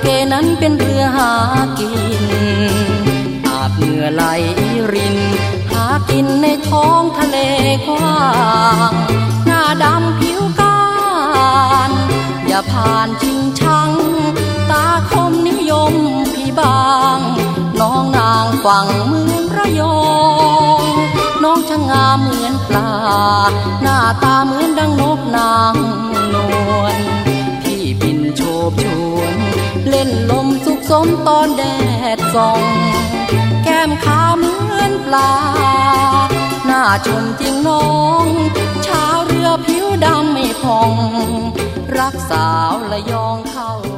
เกนั้นเป็นเรือหากินอาบเหงื่อไหลรินหากินในท้องทะเลกว้างหน้าดำผิวก้านอย่าผ่านชิงชังตาคมนิยมพี่บางน้องนางฝั่งเหมือนระยองน้องช่างงามเหมือนปลาหน้าตาเหมือนดังนกนางนวลพี่บินโฉบชวนเล่นลมสุขสมตอนแดดส่องแก้มขาวเหมือนปลาหน้าชมจริงน้องชาวเรือผิวดำไม่ผ่องรักสาวระยองเข้า